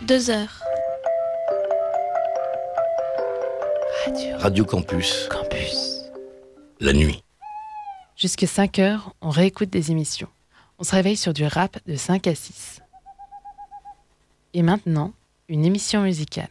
2 heures. Radio Campus. La nuit. Jusque 5 heures, on réécoute des émissions. On se réveille sur du rap de 5 à 6. Et maintenant, une émission musicale.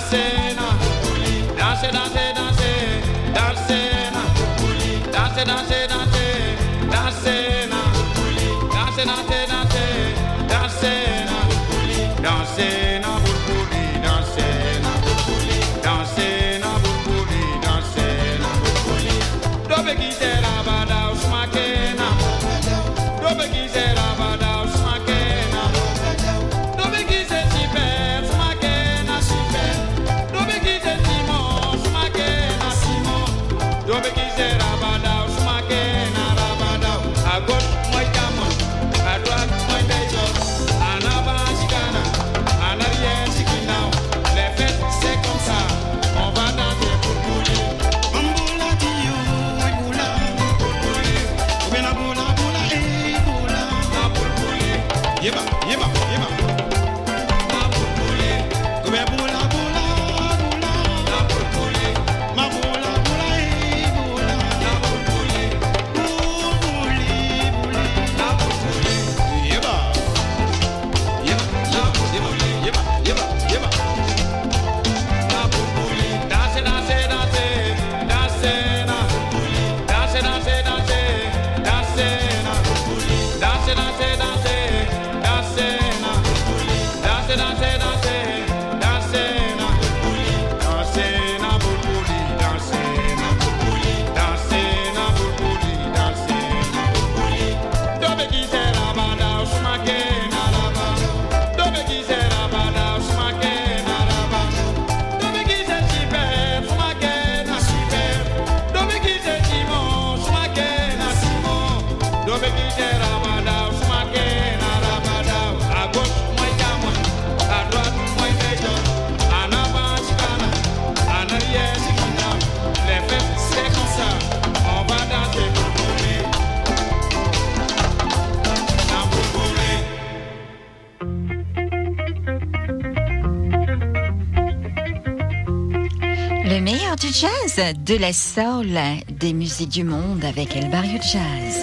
Le meilleur du jazz, de la soul, des musiques du monde avec El Barrio Jazz.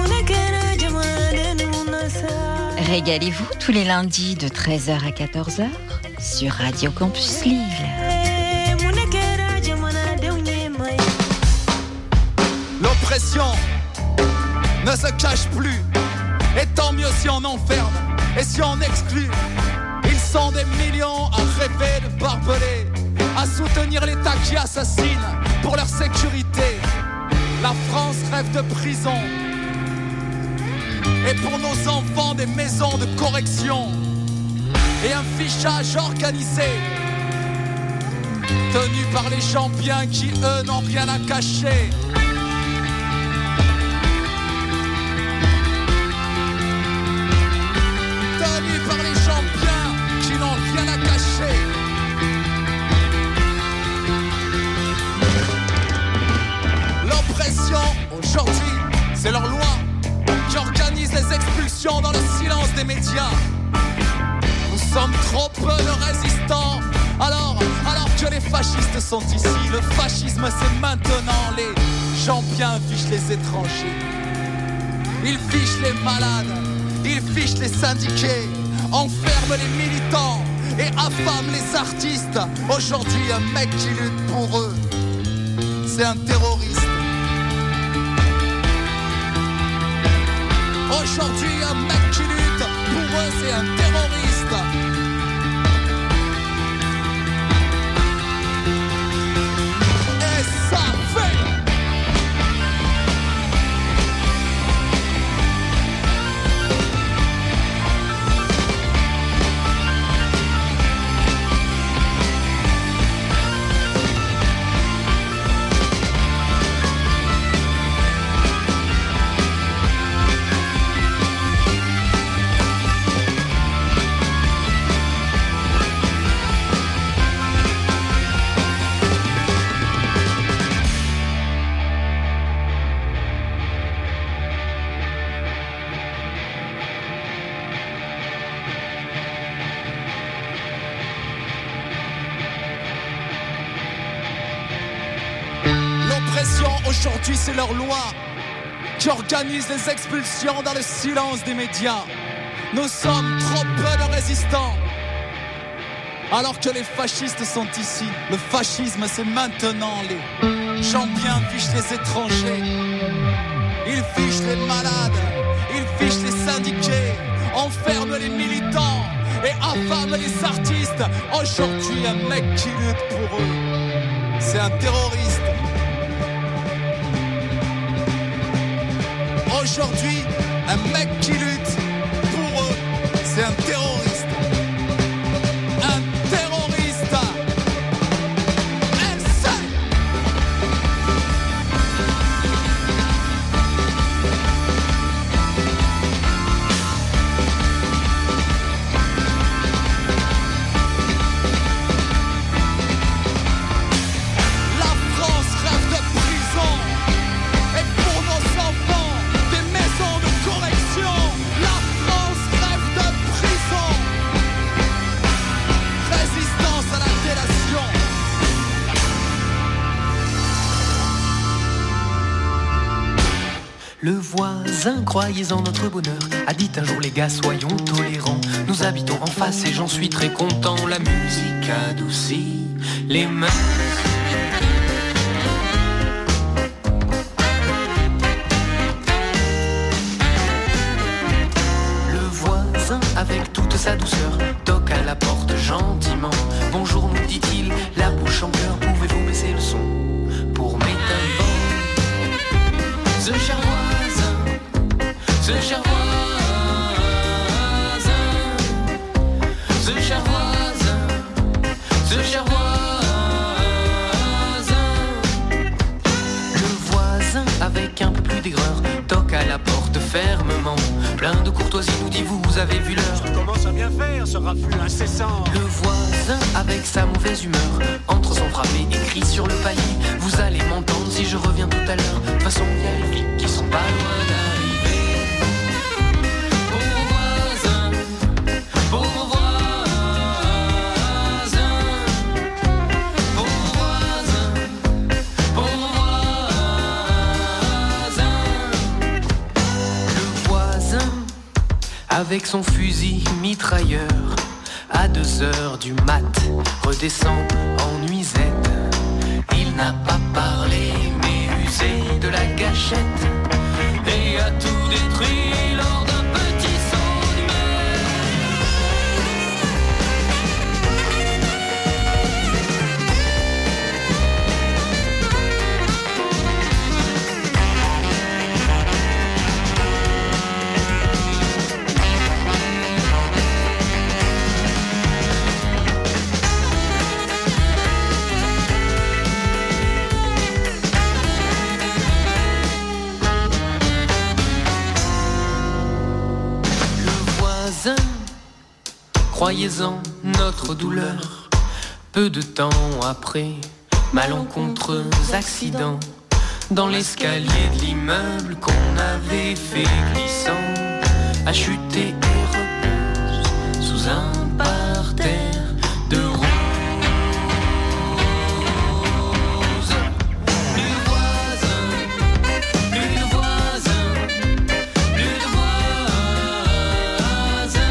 Régalez-vous tous les lundis de 13h à 14h sur Radio Campus Lille. L'oppression ne se cache plus, et tant mieux si on enferme et si on exclut. Ils sont des millions à rêver de barbelés, à soutenir l'État qui assassine pour leur sécurité. La France rêve de prison, et pour nos enfants des maisons de correction, et un fichage organisé, tenu par les gens bien qui eux n'ont rien à cacher. Tenu par les gens bien qui n'ont rien à cacher. L'oppression, aujourd'hui, c'est leur loi qui organise les expulsions dans le silence des médias. Nous sommes trop peu de résistants. Alors que les fascistes sont ici, le fascisme c'est maintenant. Les gens bien fichent les étrangers, ils fichent les malades, ils fichent les syndiqués, enferment les militants et affament les artistes. Aujourd'hui un mec qui lutte pour eux, c'est un terroriste. Aujourd'hui, un mec qui lutte, pour eux, c'est un terroriste. Et ça fait... Aujourd'hui, c'est leur loi qui organise les expulsions dans le silence des médias. Nous sommes trop peu de résistants. alors que les fascistes sont ici. Le fascisme c'est maintenant. Les gens bien fichent les étrangers, ils fichent les malades, ils fichent les syndiqués, enferment les militants et affament les artistes. Aujourd'hui un mec qui lutte pour eux, c'est un terroriste. Aujourd'hui un mec qui lutte pour eux, c'est un terroriste. Le voisin, croyez en notre bonheur, a dit un jour les gars soyons tolérants. Nous habitons en face et j'en suis très content. La musique adoucit les mœurs. Le voisin avec toute sa douceur toque à la porte gentiment. Bonjour nous dit-il, la bouche en cœur, pouvez-vous baisser le son pour mettre un banc. Ce cher voisin, ce cher voisin, ce cher voisin, ce cher voisin. Le voisin avec un peu plus d'aigreur toque à la porte fermement. Plein de courtoisie nous dit vous avez vu l'heure. Ça commence à bien faire ce raffut incessant. Le voisin avec sa mauvaise humeur entre sans frapper et crie sur le palier. Vous allez m'entendre si je reviens tout à l'heure. De toute façon il y a les flics qui sont pas loin d'arriver. Pauvre voisin, pauvre voisin, pauvre voisin, pauvre voisin. Le voisin avec son fusil mitrailleur à 2h du mat redescend en nuisette. Il n'a pas parlé mais usé de la gâchette et a tout détruit lors d'un petit saut d'humeur. Croyez-en notre douleur, peu de temps après, malencontreux accident, dans l'escalier de l'immeuble qu'on avait fait glissant, a chuté et repose sous un parterre de roses. Plus de voisins, plus de voisins, plus de voisins.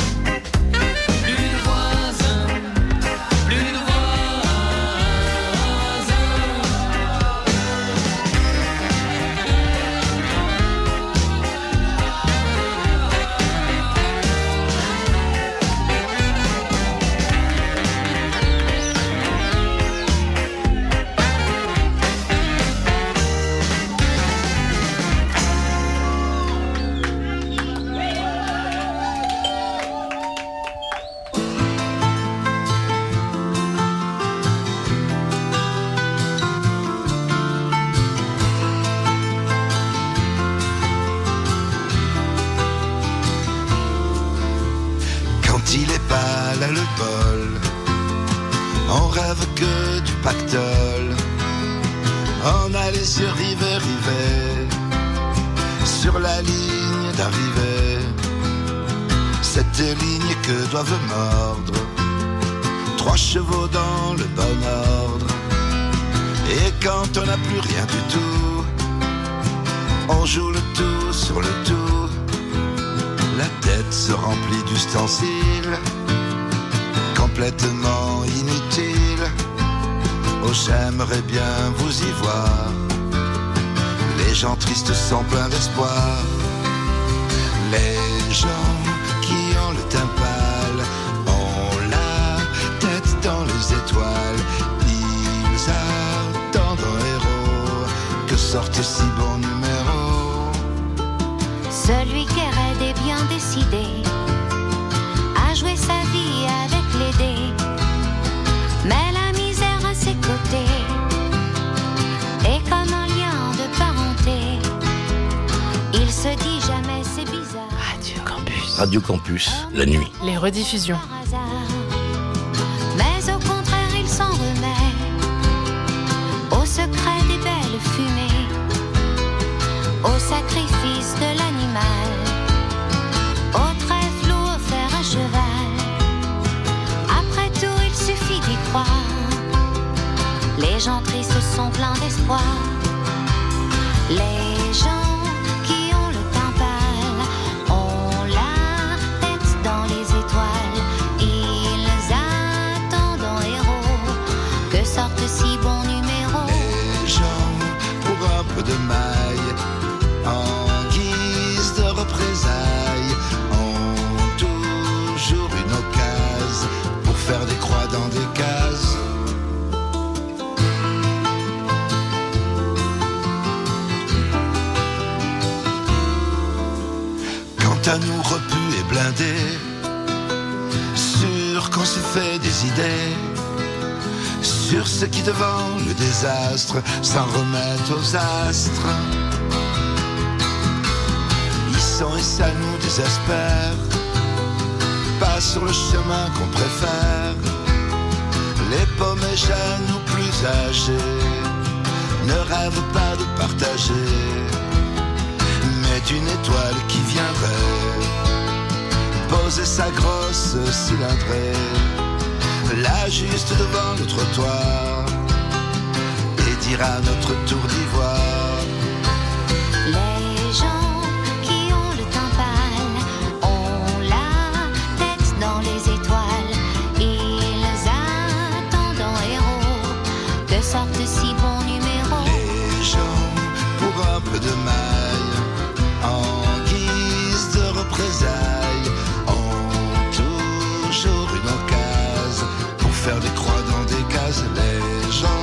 Il est pas là le bol, on rêve que du pactole. On allait sur rivet, sur la ligne d'arrivée. Cette ligne que doivent mordre 3 chevaux dans le bon ordre. Et quand on n'a plus rien du tout, on joue le tout sur le tout. La tête se remplit d'ustensiles quand complètement inutile. Oh, j'aimerais bien vous y voir. Les gens tristes sont pleins d'espoir. Les gens qui ont le teint pâle ont la tête dans les étoiles. Ils attendent un héros que sorte si bon numéro. Celui qui est raide et bien décidé à jouer sa vie avec les dés, mais la misère à ses côtés est comme un lien de parenté. Il se dit jamais c'est bizarre. Radio Campus, la nuit. Les rediffusions. Mais au contraire il s'en remet au secret des belles fumées, au sacrifice de l'animal, au trèfle offert à cheval. Après tout il suffit d'y croire. Les gens tristes sont pleins d'espoir. Les gens qui ont le teint pâle ont la tête dans les étoiles. Ils attendent en héros que sorte si bon numéro. Les gens, pour un peu de maille, en guise de représailles, ont toujours une occasion pour faire des croix dans des cases. Quant à nous, repus et blindés, sûr qu'on se fait des idées sur ce qui devant le désastre s'en remettent aux astres. Ils sont et ça nous désespère, pas sur le chemin qu'on préfère. Les paumés jeunes ou plus âgés ne rêvent pas de partager, mais d'une étoile qui viendrait poser sa grosse cylindrée là juste devant le trottoir et dire à notre tour d'ivoire. Les gens qui ont le teint pâle ont la tête dans les étoiles. Ils attendent en héros que sorte si bon numéro. Les gens, pour un peu de maille, en guise de représailles, ont toujours une occasion pour faire des croix dans des cases. Les gens.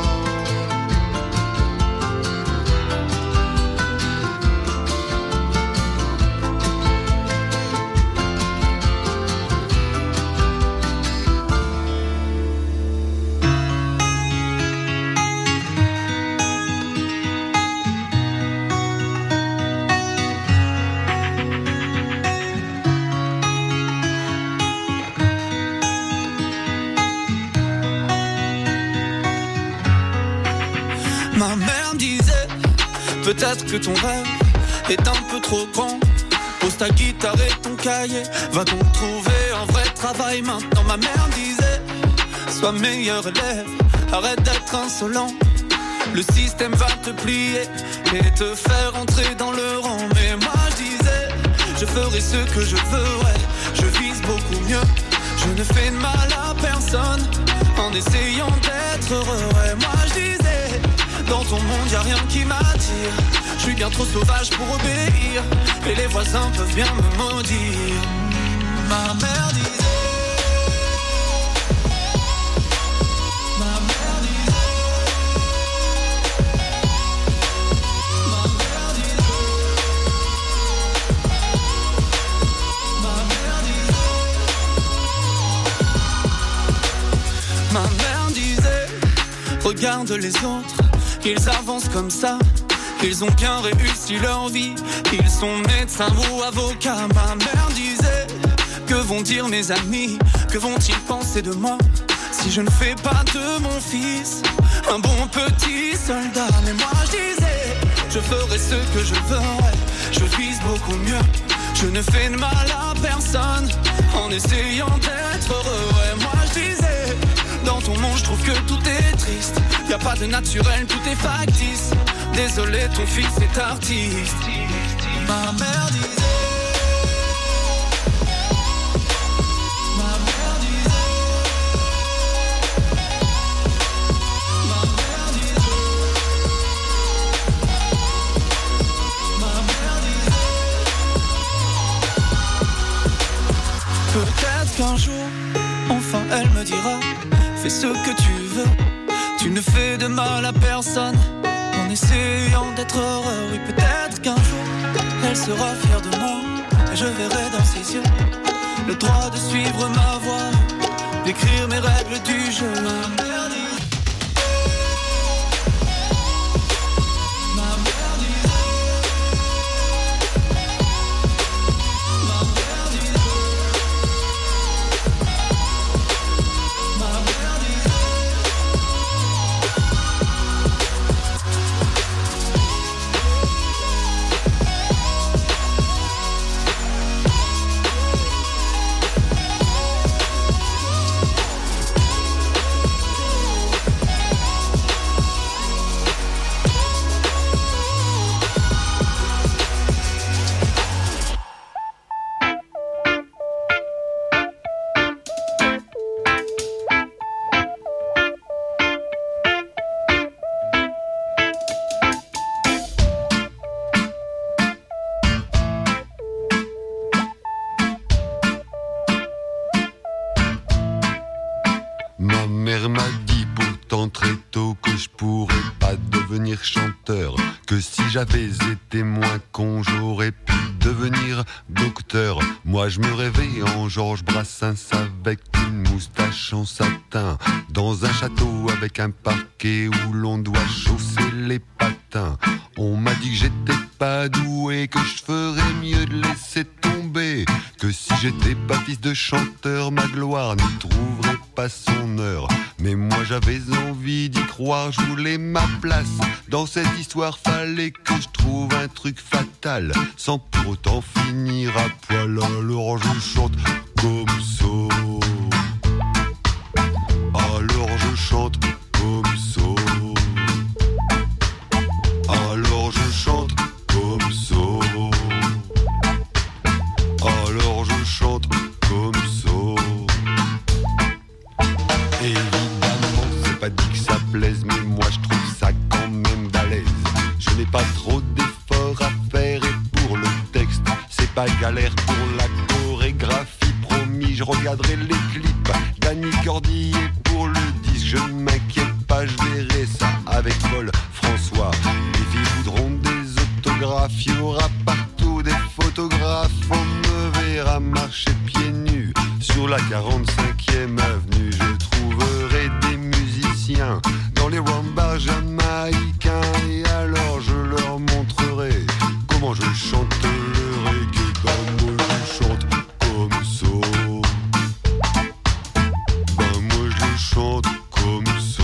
Ma mère me disait, peut-être que ton rêve est un peu trop grand. Pose ta guitare et ton cahier, va donc trouver un vrai travail maintenant. Ma mère me disait, sois meilleur élève, arrête d'être insolent. Le système va te plier et te faire entrer dans le rang. Mais moi je disais, je ferai ce que je veux, ouais, je vise beaucoup mieux. Je ne fais de mal à personne en essayant d'être heureux. Ouais, moi je disais, dans ton monde y'a rien qui m'attire. Je suis bien trop sauvage pour obéir, et les voisins peuvent bien me maudire. Ma mère disait, regarde les autres, ils avancent comme ça. Ils ont bien réussi leur vie, ils sont médecins ou avocats. Ma mère disait, que vont dire mes amis, que vont-ils penser de moi si je ne fais pas de mon fils un bon petit soldat. Mais moi je disais, je ferai ce que je veux, ouais, je vise beaucoup mieux. Je ne fais de mal à personne en essayant d'être heureux. Ouais, moi je disais, dans ton monde je trouve que tout est triste. Y'a pas de naturel, tout est factice. Désolé, ton fils est artiste. Ma mère disait, ma mère disait, qu'un jour, enfin elle me dira, fais ce que tu veux, tu ne fais de mal à personne, en essayant d'être heureux. Oui, peut-être qu'un jour, elle sera fière de moi, et je verrai dans ses yeux le droit de suivre ma voie, d'écrire mes règles du jeu. Ma mère m'a dit pourtant très tôt que je pourrais pas devenir chanteur, que si j'avais été moins con, j'aurais pu devenir docteur. Moi je me rêvais en Georges Brassens avec une moustache en satin, dans un château avec un parquet où l'on doit chausser les patins. On m'a dit que j'étais pas doué, que je ferais mieux de laisser tomber, que si j'étais pas fils de chanteur, ma gloire n'y trouverait pas son heure. Mais moi j'avais envie d'y croire, je voulais ma place dans cette histoire, fallait que je trouve un truc fatal, sans pour autant finir à poil. Alors je chante comme ça, alors je chante comme ça, alors je chante comme ça, alors je chante comme ça. Évidemment c'est pas dit que ça plaise, mais moi je trouve ça quand même balèze. Je n'ai pas trop d'efforts à faire et pour le texte c'est pas galère, pour la chorégraphie promis je regarderai les clips d'Annie Cordy, et pour le disque je m'inquiète pas, je verrai ça avec Paul François. Les filles voudront des autographes, il y aura partout des photographes, on me verra marcher pieds nus sur la 45e avenue. Je trouverai des musiciens dans les wambars jamaïcains, et alors je leur montrerai comment je chante le reggae. Ben moi je chante comme ça, ben moi je chante comme ça,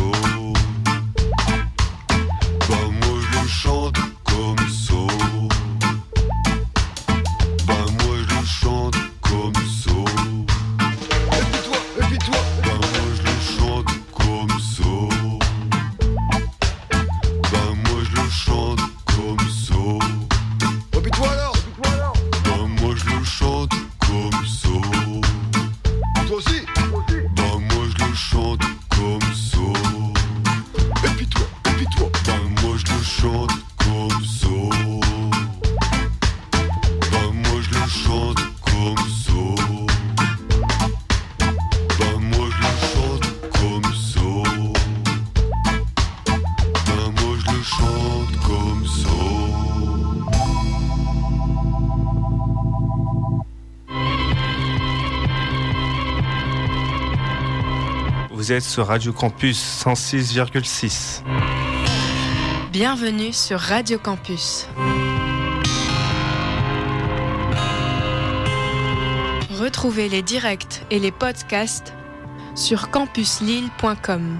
ben moi je chante comme ça, ben moi je chante comme ça. Et puis toi, ben moi je le chante comme ça, ben moi je le chante comme ça. Et puis toi alors, ben moi je le chante comme ça. Toi aussi, ben moi je le chante comme ça. Et puis toi, ben moi je le chante comme ça, ben moi je le chante comme ça, ben moi je le chante comme ça, ben moi je le chante comme ça. Vous êtes sur Radio Campus 106,6. Bienvenue sur Radio Campus. Retrouvez les directs et les podcasts sur campuslille.com.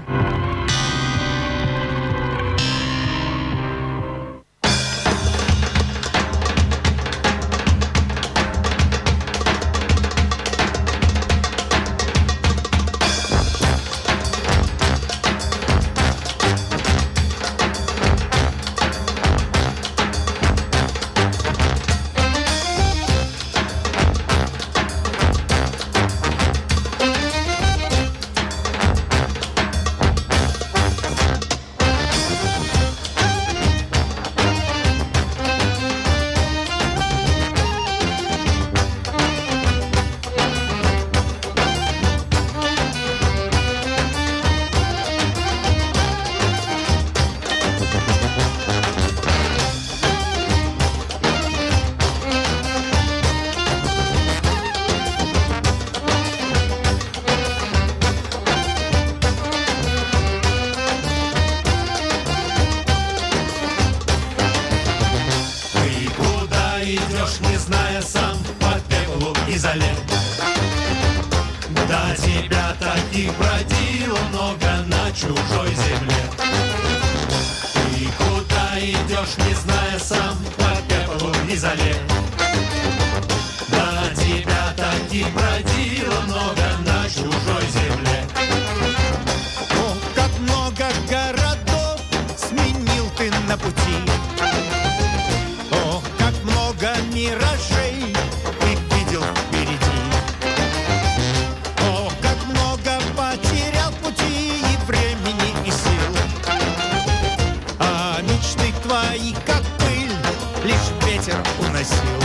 идешь, не зная сам, по пеплу и золе. До тебя таких бродило много на чужой земле. Ты куда идешь, не зная сам, по пеплу и золе. До тебя таких бродило много на чужой земле. О, как много городов сменил ты на пути. О, как много миражей ты видел впереди. О, как много потерял пути и времени, и сил. А мечты твои, как пыль, лишь ветер уносил.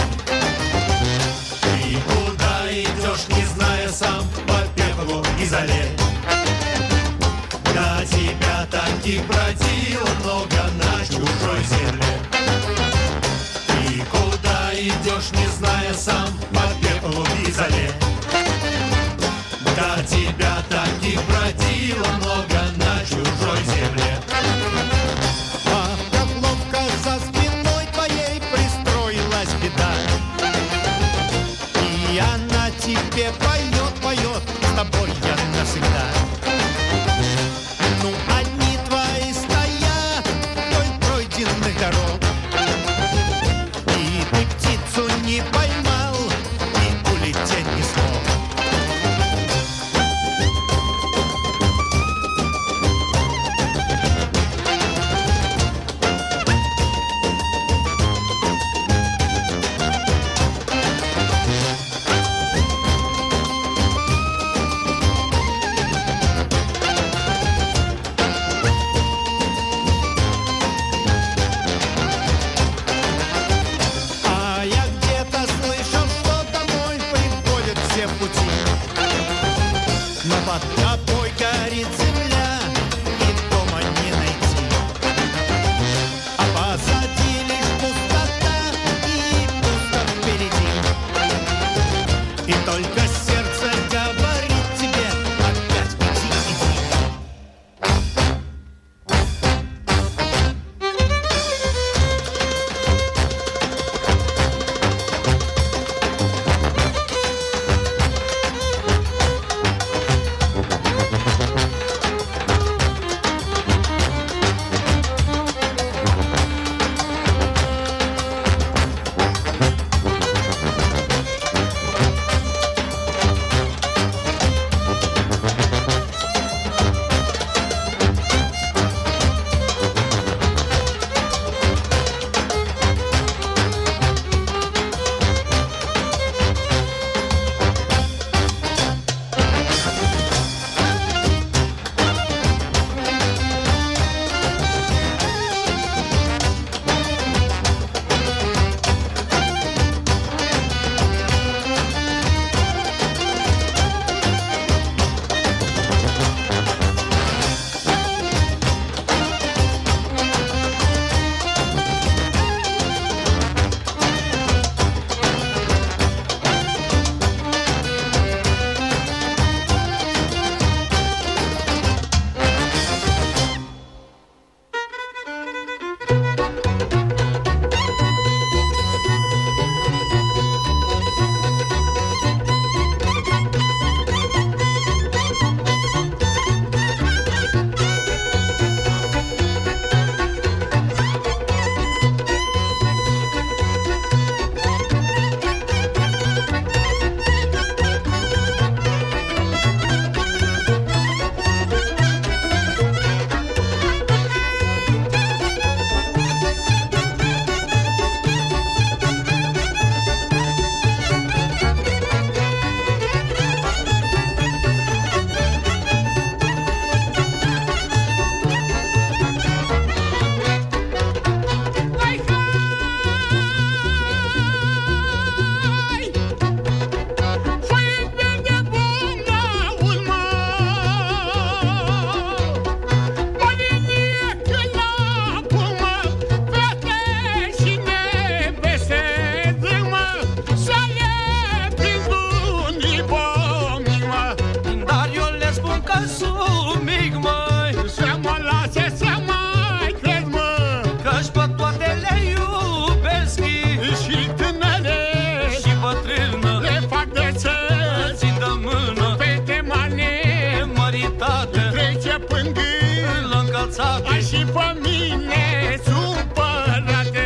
Ты куда идешь, не зная сам, по пеплу и золе. До тебя таких бродило много на чужой земле. Ты куда идешь, не зная сам, по пеплу и золе. До тебя таких бродило много на чужой земле. А как ловко за спиной твоей пристроилась беда. И она тебе поет, поет, с тобой я навсегда. Ну, одни твои стоят вдоль пройденных дорог. И ты птицу не поймал, и улететь не смог. lăsate. Ai și pe mine supărate.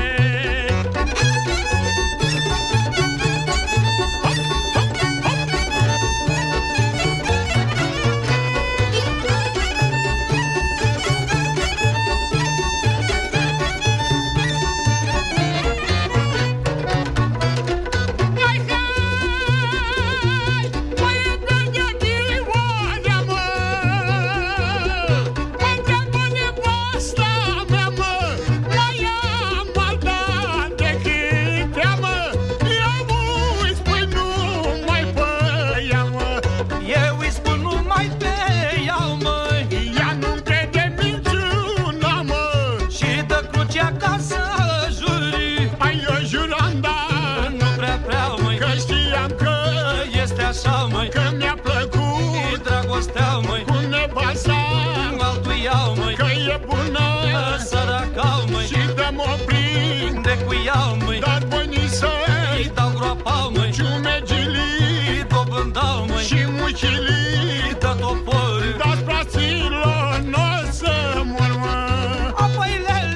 Așa, măi, că mi-a plăcut e dragostea, măi, cu nevasta altul iau, măi, că e bună, săracau, măi, și dă-mă prinde cu iau, măi, dar bănii să-i dau groapa, măi, ciumegilii dobândau, măi, și mucilii dă topori, dați fraților, n-o să mor, mă. Apoi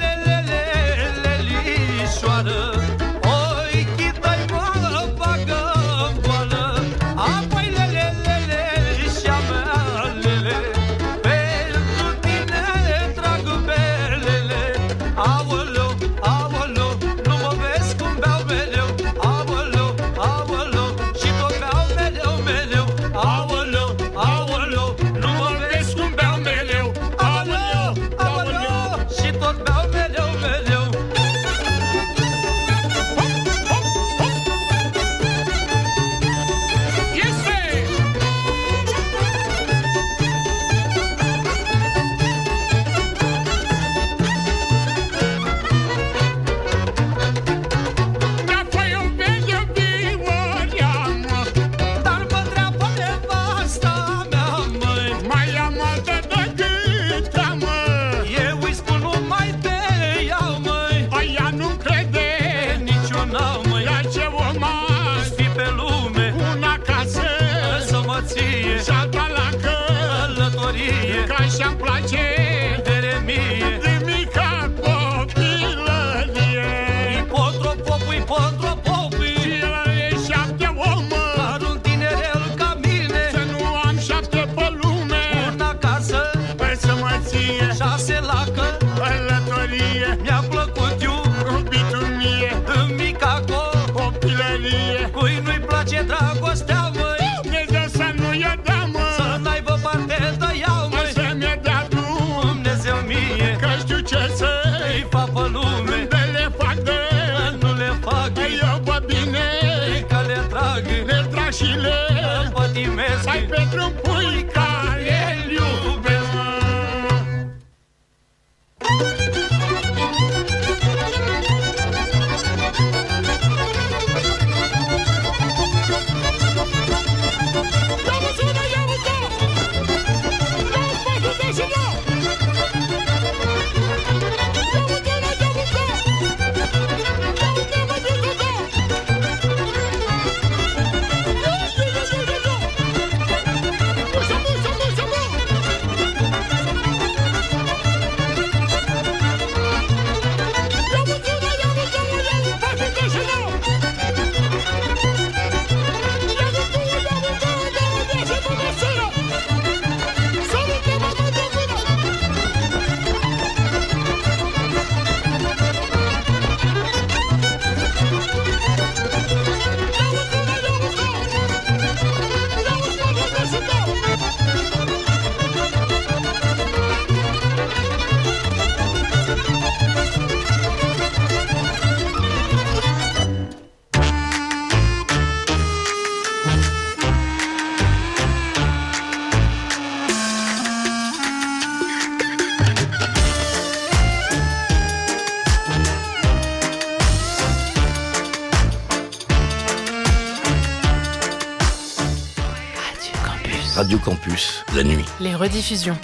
lelișoară, oi, chită-i mă, bagă-n goală. Apoi lelișa mea, lele, pentru tine trag belele. Aoleu, aoleu, nu mă vezi cum beau mereu. Aoleu, aoleu, și tot beau mereu, mereu. Aoleu, aoleu, nu mă vezi cum beau mereu. Aoleu, aoleu, și tot beau mereu, mereu. Dar mă întreabă nevasta mea, măi, Mai am altă decât ea, mă. eu îi spun numai de ea, măi, Păi ea nu crede niciuna, măi, ea ce om azi, fi pe lume, una casă să mă ție, și alta la călătorie, că așa-mi place deremie, de mica copilărie. ipotropopui, ipotropopui, Și el e 7 om, mă, dar un tinerel ca mine, să nu am 7 pe lume, una casă, păi să mă ție 6 la călătorie. mi-a plăcut eu, Iubitul mie, în mica copilărie, cui nu-i place dragostea, măi, Dumnezeu să nu i-o dea, mă, să n-aibă parte de ea, mă, măi, să-mi dea Dumnezeu mie, că știu ce să-i îi fac pe lume, de le fac de nu le fac, eu pe bine, că le trag, le trag și le pătimesc, ai pentru un pui care îl iubesc, mă. Radio Campus, la nuit. Les rediffusions.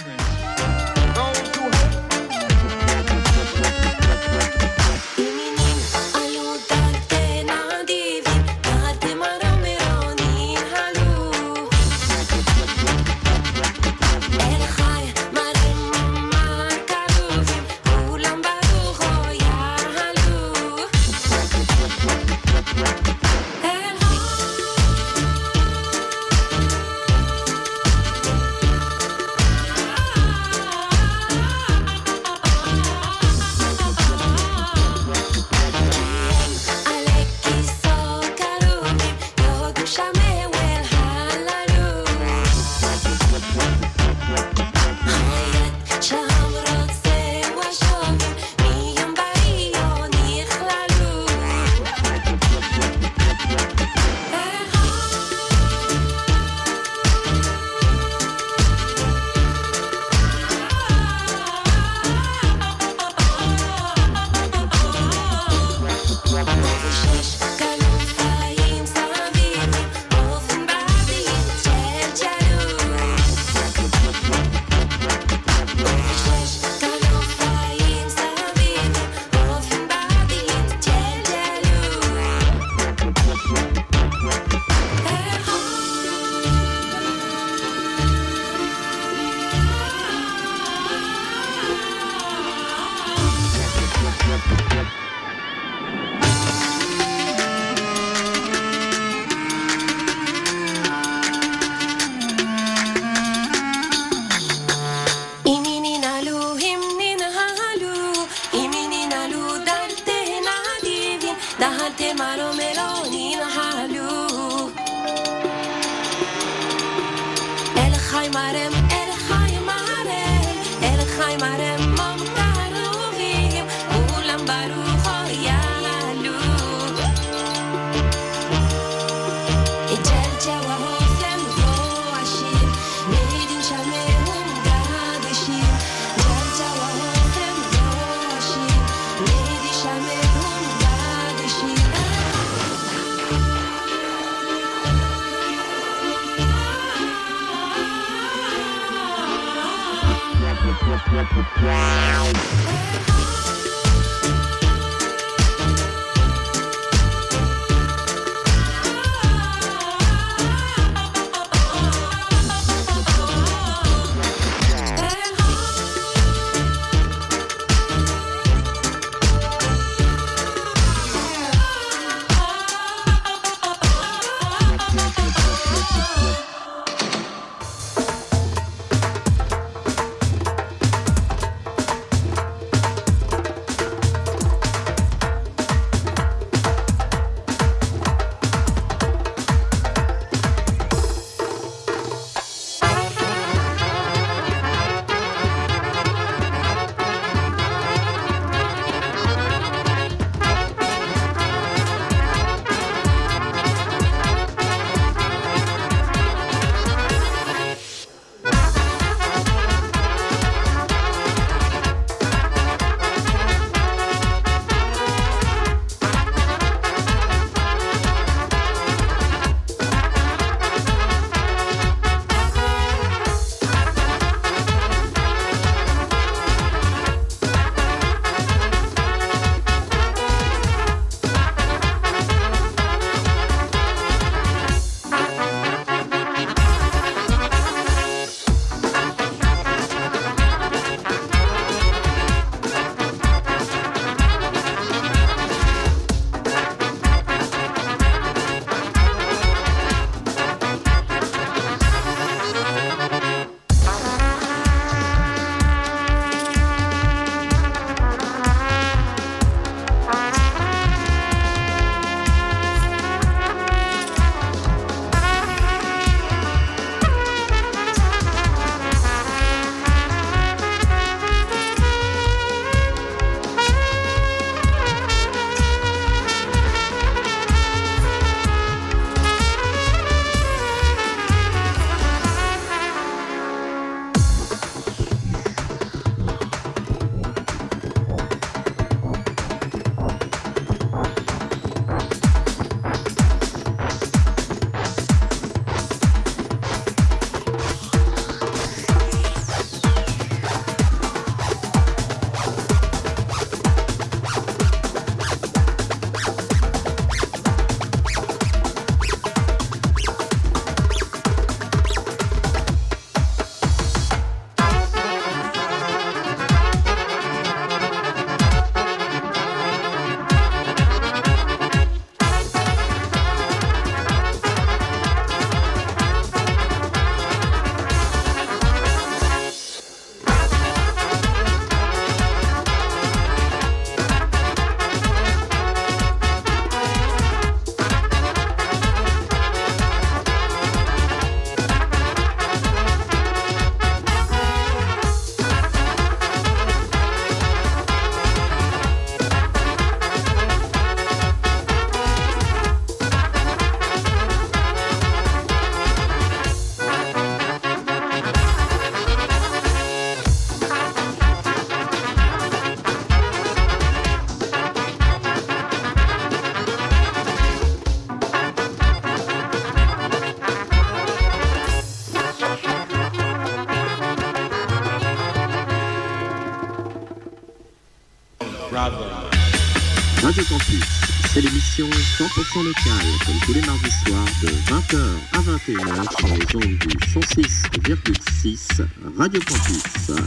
Campus, c'est l'émission 100% locale, comme tous les mardis soirs de 20h à 21h sur les ondes du 106,6 Radio Campus.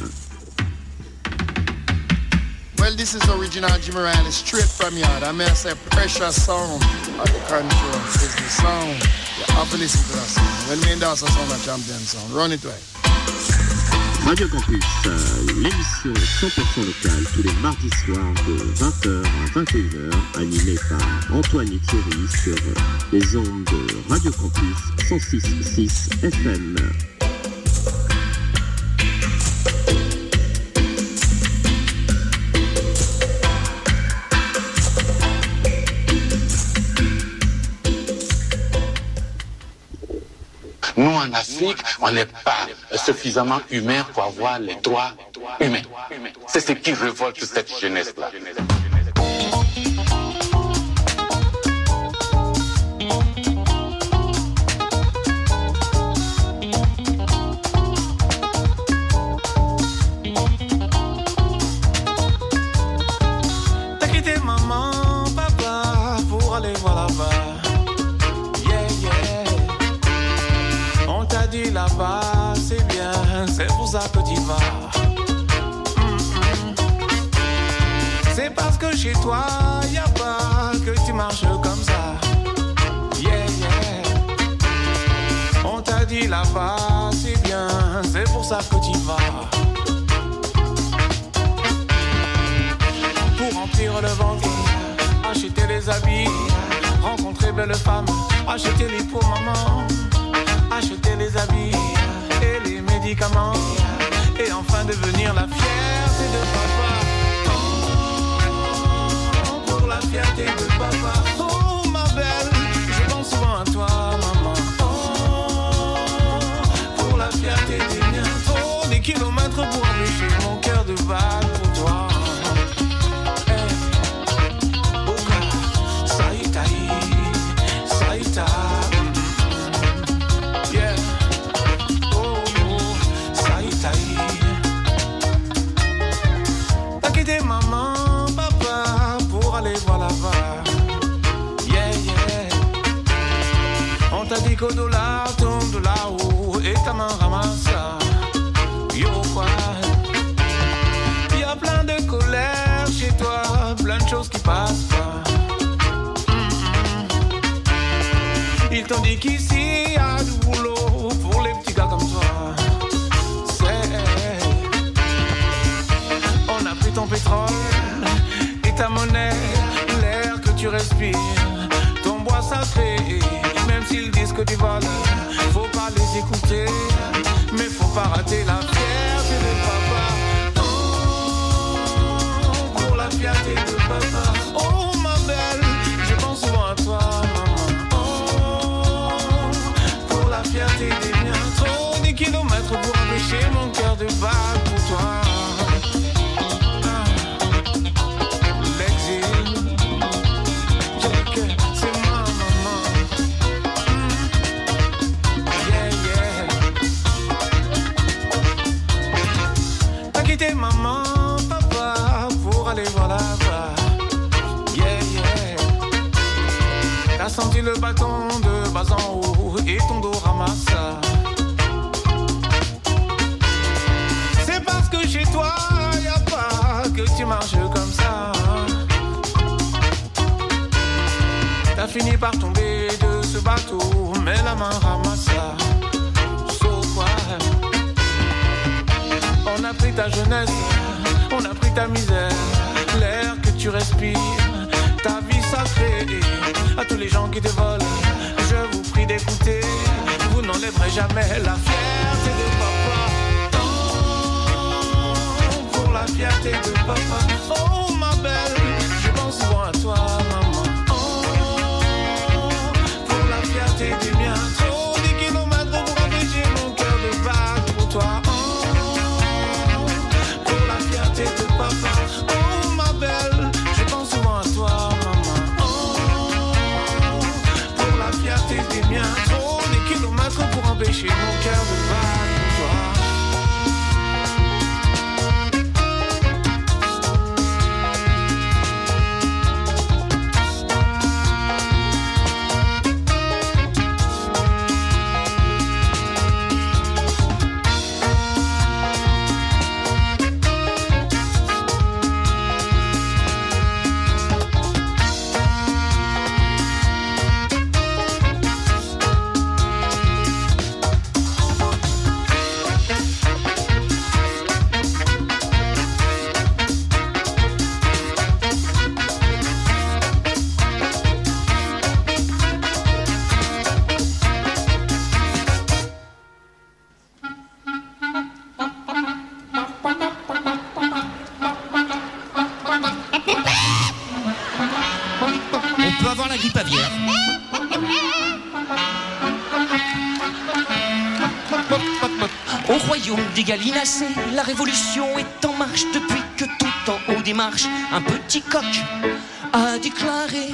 Well, this is original Jimmy Riley, straight from yard. I may say pressure sound at the control. It's the sound. You have to listen to that sound. When me and that's a sound, a champion sound. Run it right. Radio Campus, l'émission 100% locale tous les mardis soirs de 20h à 21h, animée par Antoine et Thierry sur les ondes de Radio Campus 106.6 FM. Nous, en Afrique, on n'est pas suffisamment humains pour avoir les droits humains. C'est ce qui révolte cette jeunesse-là. T'as quitté maman, papa, pour aller voir là-bas. Dit là-bas, c'est bien, c'est pour ça que tu vas. C'est parce que chez toi, y a pas que tu marches comme ça. Yeah, yeah. On t'a dit là-bas, c'est bien, c'est pour ça que tu vas. Pour remplir le ventre, acheter les habits, rencontrer belles femmes, acheter les pour maman. Acheter les habits et les médicaments et enfin devenir la fierté de papa. Oh, pour la fierté de papa. Oh ma belle, je pense souvent à toi maman. Oh, pour la fierté des miens. Oh, des kilomètres pour empêcher mon cœur de battre pour toi. Hey. Oka, Saïtaï, Saïta. T'as quitté maman, papa pour aller voir là-bas. Yeah, yeah. On t'a dit qu'au dollar tombe de là-haut et ta main ramasse ça. Yo quoi. Y'a plein de colère chez toi, plein de choses qui passent pas. Ils t'ont dit qu'ici y'a du boulot pour les petits gars comme toi. On a pris ton pétrole et ta monnaie, l'air que tu respires, ton bois sacré. Même s'ils disent que tu voles, faut pas les écouter, mais faut pas rater la fierté de papa. Oh, pour la fierté de papa. Oh ma belle, je pense souvent à toi maman. Oh, pour la fierté des miens. Trop des kilomètres pour empêcher mon cœur de battre pour toi. Maman, papa, pour aller voir là-bas. Yeah, yeah. T'as senti le bâton de bas en haut et ton dos ramasse ça. C'est parce que chez toi, y a pas que tu marches comme ça. T'as fini par tomber de ce bateau, mais la main ramasse ça. On a pris ta jeunesse, on a pris ta misère, l'air que tu respires, ta vie sacrée. À tous les gens qui te volent, je vous prie d'écouter, vous n'enlèverez jamais la fierté de papa. Oh, pour la fierté de papa. Oh ma belle, je pense souvent à toi maman. Oh, pour la fierté du bien. Trop des kilomètres pour empêcher mon cœur de battre pour toi. Oh ma belle, je pense souvent à toi maman. Oh, pour la fierté des miens. Trop des kilomètres pour empêcher mon cœur de battre pour toi. Au royaume des gallinacés, la révolution est en marche depuis que tout en haut des marches, un petit coq a déclaré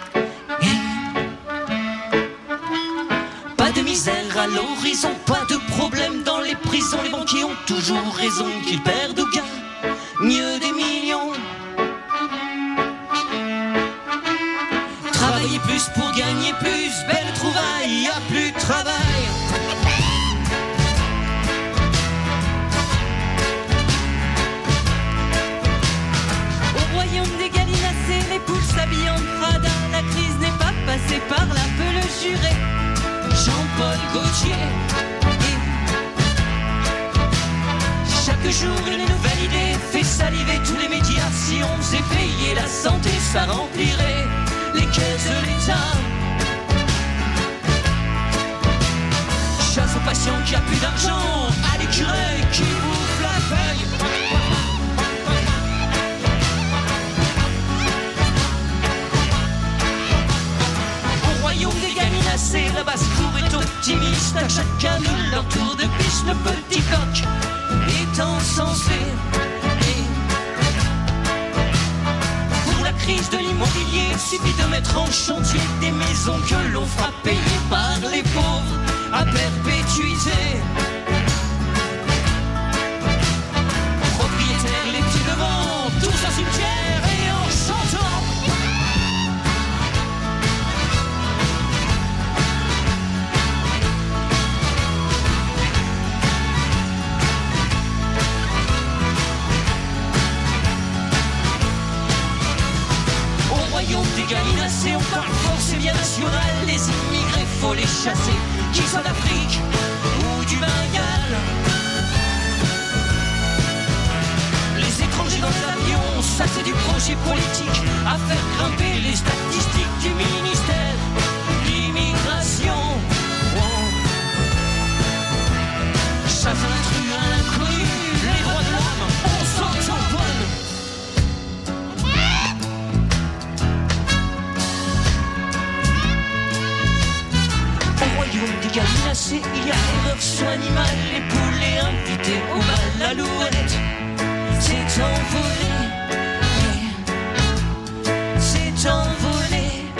pas de misère à l'horizon, pas de problème dans les prisons. Les banquiers ont toujours raison, qu'ils perdent ou gagnent des millions. Travailler plus pour gagner plus, belle trouvaille, y a plus de travail. Au royaume des gallinacés, les poules s'habillent en Prada. La crise n'est pas passée par là, peut le jurer Jean-Paul Gaultier. Chaque jour une nouvelle idée fait saliver tous les médias. Si on faisait payer la santé, ça remplirait les caisses de l'État. Chasse aux patients qui a plus d'argent, à l'écureuil qui bouffe la feuille. Au royaume des gallinacés, la basse-cour est optimiste. À chacun de leur tour de biche, le petit coq est encensé. Crise de l'immobilier, suffit de mettre en chantier des maisons que l'on fera payer par les pauvres à perpétuité. Propriétaires les petits devant, tous en cimetière et en chantant. Des gallinacés, on parle fort, c'est bien national. Les immigrés, faut les chasser, qu'ils soient d'Afrique ou du Bengale. Les étrangers dans l'avion, ça c'est du projet politique, à faire grimper les statistiques du ministère de l'immigration. Chasse un intrus, un inconnu, les droits de l'homme, on s'en tamponne. Des gallinacés, il y a erreur sur animal. Les poulets invités au bal, l'alouette s'est envolée, s'est envolée.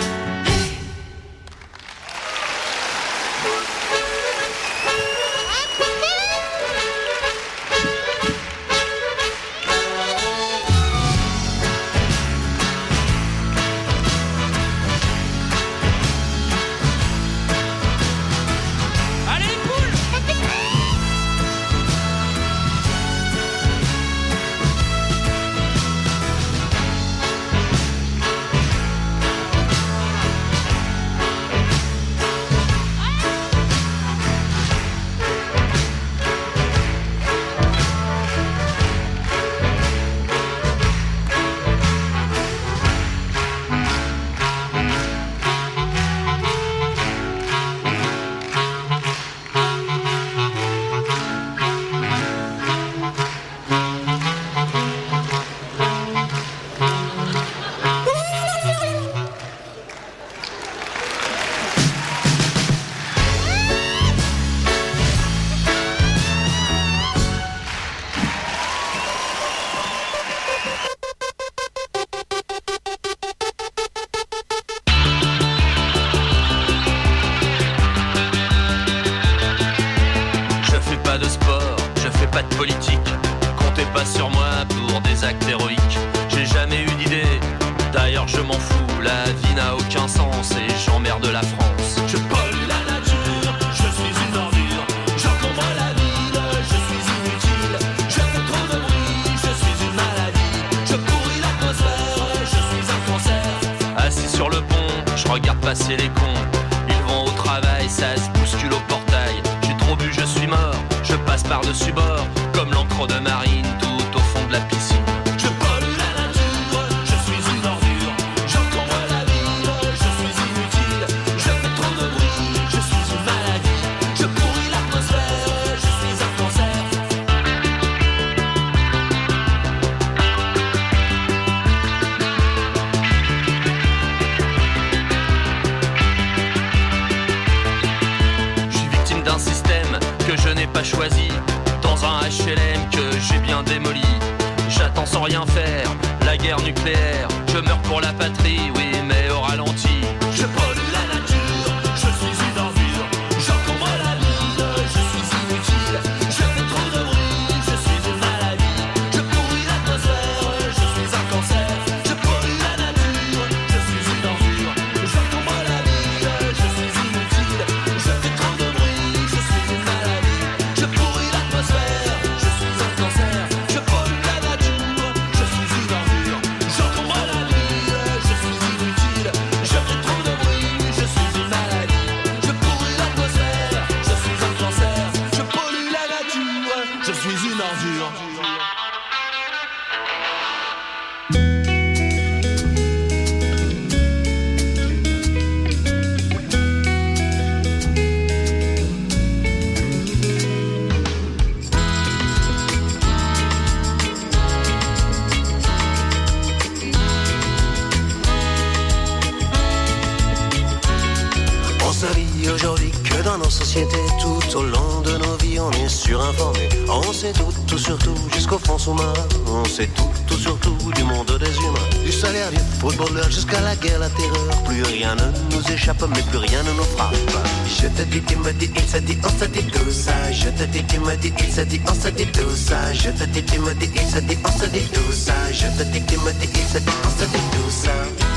Passer les cons, ils vont au travail, ça se bouscule au portail. J'ai trop bu, je suis mort, je passe par-dessus bord, comme l'encre de marine tout au fond de la piscine. Je pollue la nature, je suis une ordure, j'encombre la ville, je suis inutile, je fais trop de bruit, je suis une maladie, je pourris l'atmosphère, je suis un cancer. pas choisi dans un HLM que j'ai bien démoli. J'attends sans rien faire la guerre nucléaire. Je meurs pour la patrie, oui, mais au ralenti. Je pollue la nature, je suis une ordure. J'encombre la ville, je suis inutile. Je fais trop de bruit, je suis une maladie. Je pourris l'atmosphère, je suis un cancer. Je pollue la nature, je suis une ordure. J'encombre la ville, je suis inutile. Je fais trop de bruit, je suis une maladie. Je pourris l'atmosphère, je suis un cancer. Je pollue la nature, je suis une ordure. J'encombre la ville, je suis inutile. Je fais trop de bruit, je suis une maladie. Je pourris l'atmosphère, je suis un cancer. Je pollue la nature, je suis une ordure. On se dit aujourd'hui que dans nos sociétés, tout au long de nos vies, on est surinformé. On sait tout sur tout, jusqu'au fond sous-marin. On sait tout sur tout du monde des humains. Du salaire du footballeur jusqu'à la guerre, la terreur. Plus rien ne nous échappe, mais plus rien ne nous frappe. Je te dis, tu me dis, il se dit, on se dit tout ça. Je te dis, tu me dis, il se dit, on se dit tout ça. Je te dis, tu me dis, il se dit, on se dit tout ça. Je te dis, tu me dis, il se dit, on se dit tout ça.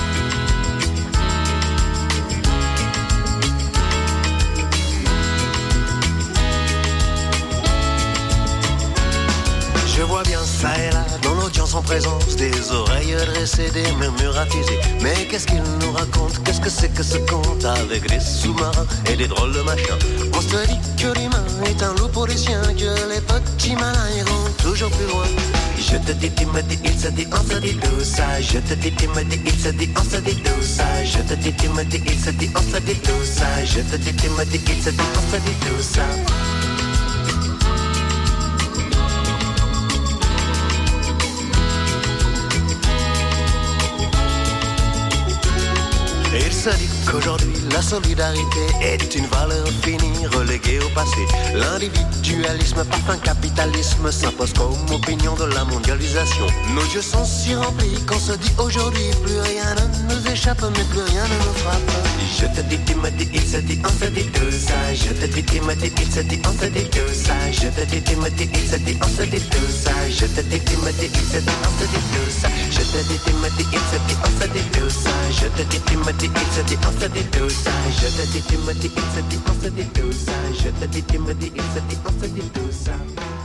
Je vois bien ça et là, dans l'audience en présence, des oreilles dressées, des murmures attisés. Mais qu'est-ce qu'ils nous racontent? Qu'est-ce que c'est que ce conte avec des sous-marins et des drôles de machins? On se dit que l'humain est un loup pour les chiens, que les petits malins iront toujours plus loin. Je te dis, tu me dis, il se dit, on se dit tout ça. Je te dis, tu me dis, il se dit, on se dit tout ça. Je te dis, tu me dis, il se dit, on se dit tout ça. Je te dis, tu me dis, il se dit, on se dit tout ça. Il se dit qu'aujourd'hui la solidarité est une valeur finie, reléguée au passé. L'individualisme par un capitalisme s'impose comme opinion de la mondialisation. Nos yeux sont si remplis qu'on se dit aujourd'hui plus rien ne nous échappe, mais plus rien ne nous frappe. Je te dis, tu me dis, il se dit, on se dit tout ça. Je te dis, tu me dis, il se dit, on se dit tout ça. Je te dis, tu me dis, il se dit, on se dit tout ça. Je te dis, tu me dis, il se dit, on se dit tout ça. Je te dis, tu me dis, il se dit, on se dit tout ça. Je te dis, tu me dis, il se dit, on se dit tout ça. Je te dis, tu me dis, il se dit, on se dit tout ça. Je te dis, tu me dis, il se dit, on se dit tout ça.